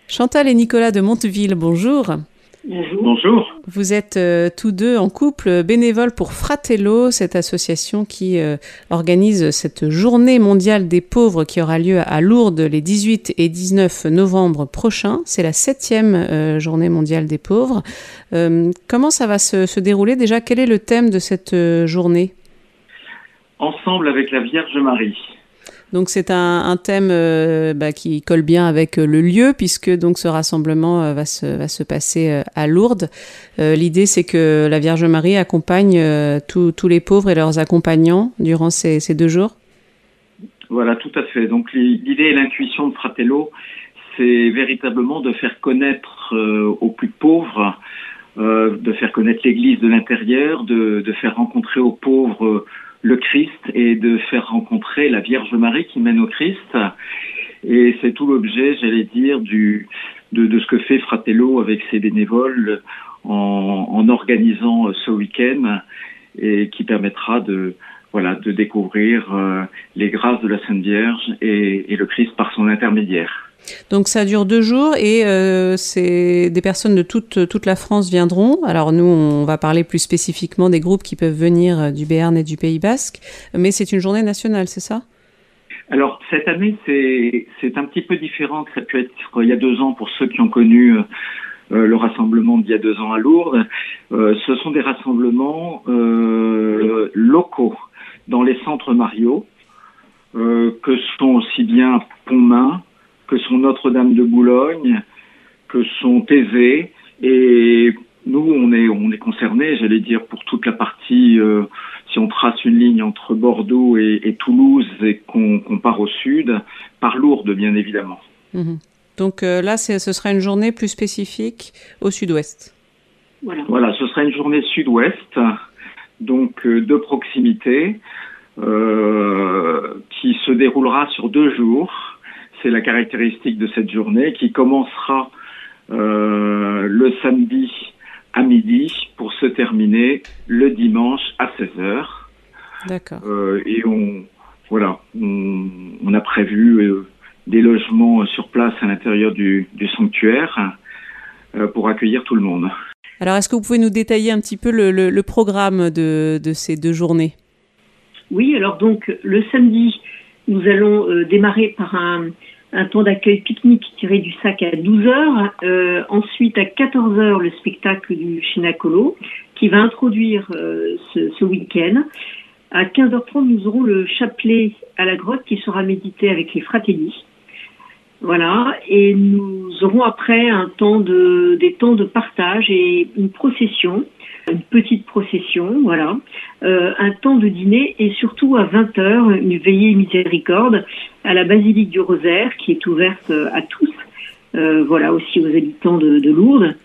Chantal et Nicolas de Monteville, bonjour. Bonjour. Bonjour. Vous êtes tous deux en couple bénévoles pour Fratello, cette association qui organise cette journée mondiale des pauvres qui aura lieu à Lourdes les 18 et 19 novembre prochains. C'est la 7e journée mondiale des pauvres. Comment ça va se dérouler déjà? Quel est le thème de cette journée? Ensemble avec la Vierge Marie. Donc c'est un thème qui colle bien avec le lieu puisque donc ce rassemblement va se passer à Lourdes. L'idée c'est que la Vierge Marie accompagne tous les pauvres et leurs accompagnants durant ces 2 jours. Voilà, tout à fait. Donc l'idée et l'intuition de Fratello, c'est véritablement de faire connaître aux plus pauvres, de faire connaître l'Église de l'intérieur, de faire rencontrer aux pauvres le Christ et de faire rencontrer la Vierge Marie qui mène au Christ. Et c'est tout l'objet, j'allais dire, de ce que fait Fratello avec ses bénévoles en organisant ce week-end et qui permettra de découvrir les grâces de la Sainte Vierge et le Christ par son intermédiaire. Donc ça dure 2 jours et c'est des personnes de toute la France viendront. Alors nous, on va parler plus spécifiquement des groupes qui peuvent venir du Béarn et du Pays Basque, mais c'est une journée nationale, c'est ça? Alors cette année, c'est un petit peu différent que ça peut être il y a 2 ans pour ceux qui ont connu le rassemblement d'il y a 2 ans à Lourdes. Ce sont des rassemblements locaux dans les centres Mario, que sont aussi bien Pontmain, que sont Notre-Dame de Boulogne, que sont Thésée, et nous on est concernés, j'allais dire, pour toute la partie, si on trace une ligne entre Bordeaux et Toulouse et qu'on part au sud, par Lourdes bien évidemment. Mmh. Donc là ce sera une journée plus spécifique au sud-ouest. Voilà, ce sera une journée sud-ouest, donc de proximité, qui se déroulera sur 2 jours. C'est la caractéristique de cette journée qui commencera le samedi à midi pour se terminer le dimanche à 16h. D'accord. Et on a prévu des logements sur place à l'intérieur du sanctuaire pour accueillir tout le monde. Alors, est-ce que vous pouvez nous détailler un petit peu le programme de ces 2 journées? Oui, alors donc le samedi, nous allons démarrer par un temps d'accueil pique-nique tiré du sac à 12h. Ensuite, à 14h, le spectacle du Chinacolo qui va introduire ce week-end. À 15h30, nous aurons le chapelet à la grotte qui sera médité avec les Fratelli. Voilà, et nous aurons après des temps de partage et une procession, une petite procession, voilà, un temps de dîner et surtout à 20h, une veillée miséricorde à la basilique du Rosaire qui est ouverte à tous, voilà, aussi aux habitants de Lourdes.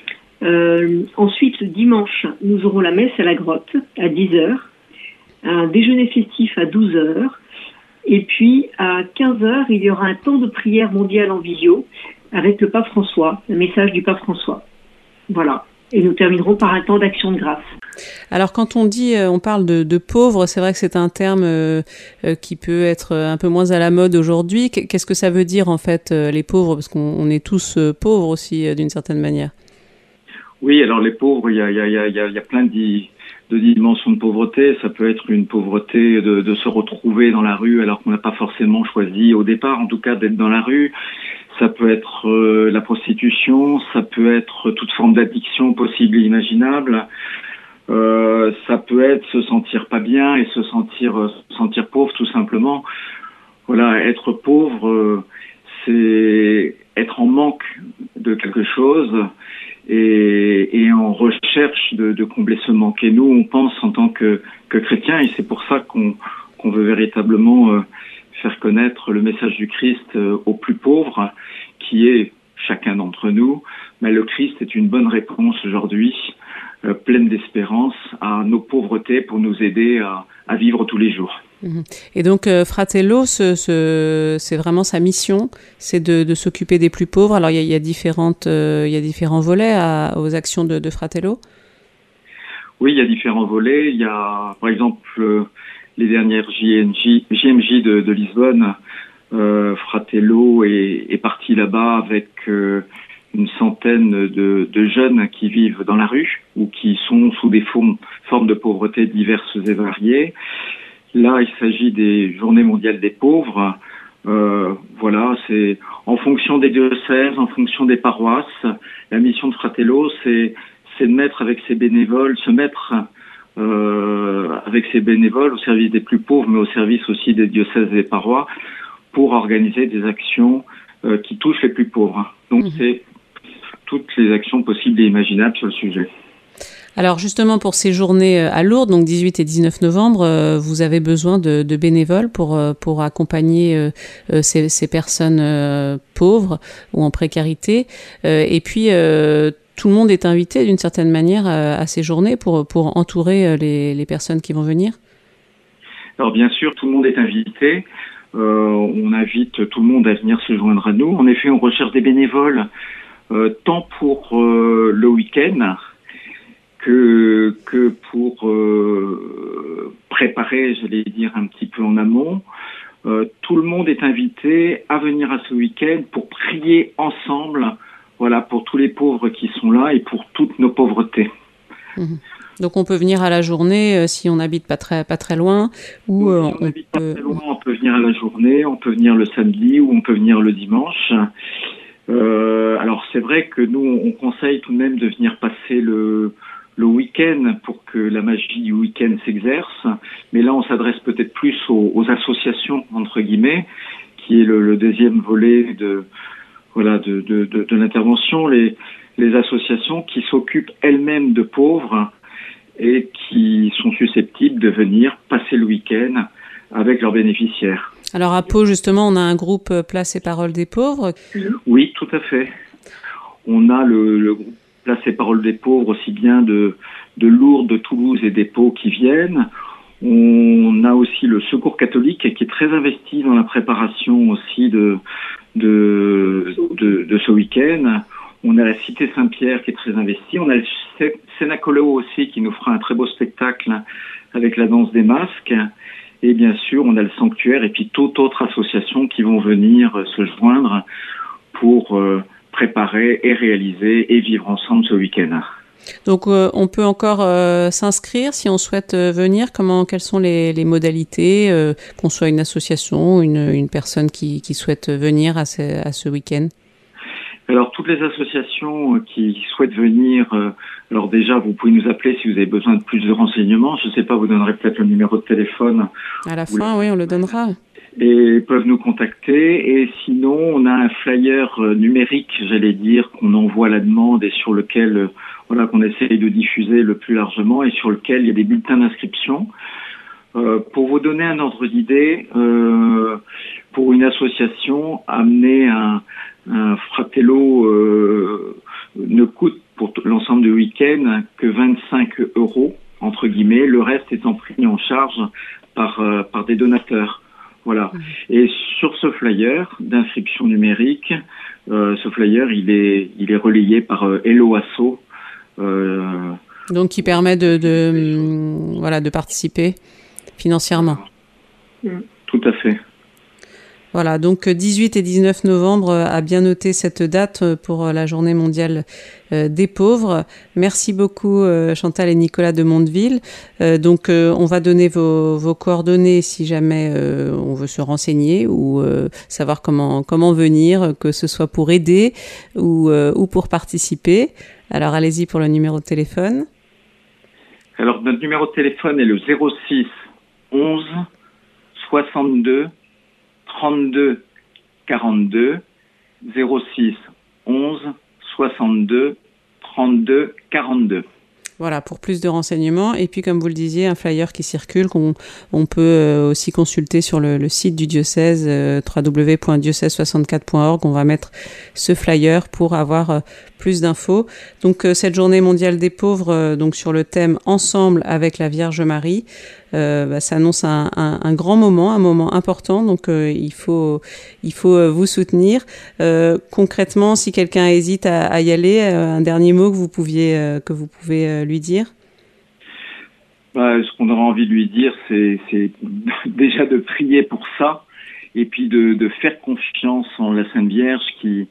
Ensuite, le dimanche, nous aurons la messe à la grotte à 10h, un déjeuner festif à 12h, et puis à 15h, il y aura un temps de prière mondiale en visio avec le pape François, le message du pape François. Voilà. Et nous terminerons par un temps d'action de grâce. Alors quand on parle de pauvres, c'est vrai que c'est un terme qui peut être un peu moins à la mode aujourd'hui. Qu'est-ce que ça veut dire en fait les pauvres? Parce qu'on est tous pauvres aussi d'une certaine manière. Oui, alors les pauvres, il y a plein de dimensions de pauvreté. Ça peut être une pauvreté de se retrouver dans la rue alors qu'on n'a pas forcément choisi au départ, en tout cas, d'être dans la rue. Ça peut être la prostitution, ça peut être toute forme d'addiction possible et imaginable. Ça peut être se sentir pas bien et se sentir pauvre tout simplement. Voilà, être pauvre, c'est être en manque de quelque chose et en recherche de combler ce manque. Et nous, on pense en tant que chrétiens, et c'est pour ça qu'on veut véritablement faire connaître le message du Christ aux plus pauvres, qui est chacun d'entre nous. Mais le Christ est une bonne réponse aujourd'hui, pleine d'espérance à nos pauvretés pour nous aider à vivre tous les jours. Et donc Fratello, c'est vraiment sa mission, c'est de s'occuper des plus pauvres. Alors il y a différents volets aux actions de Fratello. Oui, il y a différents volets. Il y a, par exemple, les dernières JMJ de Lisbonne Fratello est parti là-bas avec une centaine de jeunes qui vivent dans la rue ou qui sont sous des formes de pauvreté diverses et variées. Là, il s'agit des Journées mondiales des pauvres. Voilà, c'est en fonction des diocèses, en fonction des paroisses. La mission de Fratello, c'est de mettre avec ses bénévoles, avec ses bénévoles au service des plus pauvres, mais au service aussi des diocèses et des parois, pour organiser des actions qui touchent les plus pauvres. Donc c'est toutes les actions possibles et imaginables sur le sujet. Alors justement, pour ces journées à Lourdes, donc 18 et 19 novembre, vous avez besoin de bénévoles pour accompagner ces personnes pauvres ou en précarité. Et puis, tout le monde est invité d'une certaine manière à ces journées pour entourer les personnes qui vont venir. Alors bien sûr, tout le monde est invité. On invite tout le monde à venir se joindre à nous. En effet, on recherche des bénévoles tant pour le week-end que pour préparer, j'allais dire, un petit peu en amont. Tout le monde est invité à venir à ce week-end pour prier ensemble, voilà, pour tous les pauvres qui sont là et pour toutes nos pauvretés. Donc on peut venir à la journée si on n'habite pas très loin, ou si on n'habite pas très loin, on peut venir à la journée, on peut venir le samedi ou on peut venir le dimanche. Alors c'est vrai que nous on conseille tout de même de venir passer le week-end pour que la magie du week-end s'exerce, mais là on s'adresse peut-être plus aux associations entre guillemets, qui est le deuxième volet de l'intervention, les associations qui s'occupent elles-mêmes de pauvres et qui sont susceptibles de venir passer le week-end avec leurs bénéficiaires. Alors à Pau, justement, on a un groupe Place et Parole des pauvres. Oui, tout à fait. On a le groupe Place et Parole des pauvres, aussi bien de Lourdes, de Toulouse et des Pau qui viennent. On a aussi le Secours catholique qui est très investi dans la préparation aussi de ce week-end. On a la Cité Saint-Pierre qui est très investie. On a le Sénacolo aussi qui nous fera un très beau spectacle avec la danse des masques. Et bien sûr, on a le Sanctuaire et puis toute autre association qui vont venir se joindre pour préparer et réaliser et vivre ensemble ce week-end. Donc on peut encore s'inscrire si on souhaite venir. Quelles sont les modalités, qu'on soit une association, une personne qui souhaite venir à ce week-end? Alors toutes les associations qui souhaitent venir, alors déjà vous pouvez nous appeler si vous avez besoin de plus de renseignements. Je ne sais pas, vous donnerez peut-être le numéro de téléphone. À la fin, oui, on le donnera. Et peuvent nous contacter. Et sinon, on a un flyer numérique, j'allais dire, qu'on envoie à la demande et sur lequel, qu'on essaye de diffuser le plus largement et sur lequel il y a des bulletins d'inscription. Pour vous donner un ordre d'idée, pour une association, amener un Fratello ne coûte pour l'ensemble du week-end que 25 €, entre guillemets. Le reste étant pris en charge par des donateurs. Voilà. Et sur ce flyer d'inscription numérique, ce flyer, il est relayé par Hello Asso. Donc, qui permet de participer financièrement. Tout à fait. Voilà, donc 18 et 19 novembre, à bien noter cette date pour la Journée mondiale des pauvres. Merci beaucoup Chantal et Nicolas de Mondeville. Donc on va donner vos coordonnées si jamais on veut se renseigner ou savoir comment venir, que ce soit pour aider ou pour participer. Alors allez-y pour le numéro de téléphone. Alors notre numéro de téléphone est le 06 11 62 32 42 06 11 62 32 42. Voilà, pour plus de renseignements. Et puis, comme vous le disiez, un flyer qui circule qu'on peut aussi consulter sur le site du diocèse, www.diocèse64.org. On va mettre ce flyer pour avoir plus d'infos. Donc, cette journée mondiale des pauvres, donc sur le thème Ensemble avec la Vierge Marie, ça annonce un grand moment, un moment important. Donc, il faut vous soutenir. Concrètement, si quelqu'un hésite à y aller, un dernier mot que vous pouvez lui dire? Ce qu'on aura envie de lui dire, c'est déjà de prier pour ça et puis de faire confiance en la Sainte Vierge qui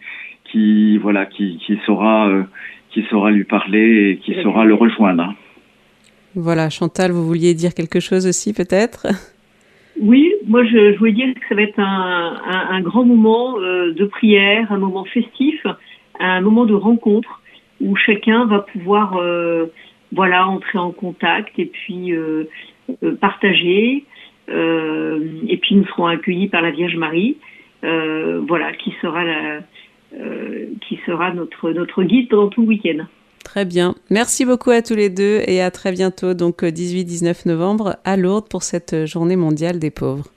saura lui parler et qui saura le rejoindre. Voilà, Chantal, vous vouliez dire quelque chose aussi peut-être ? Oui, moi je voulais dire que ça va être un grand moment de prière, un moment festif, un moment de rencontre où chacun va pouvoir entrer en contact et puis partager. Et puis nous serons accueillis par la Vierge Marie, qui sera notre guide pendant tout le week-end. Très bien. Merci beaucoup à tous les deux et à très bientôt, donc 18-19 novembre à Lourdes pour cette journée mondiale des pauvres.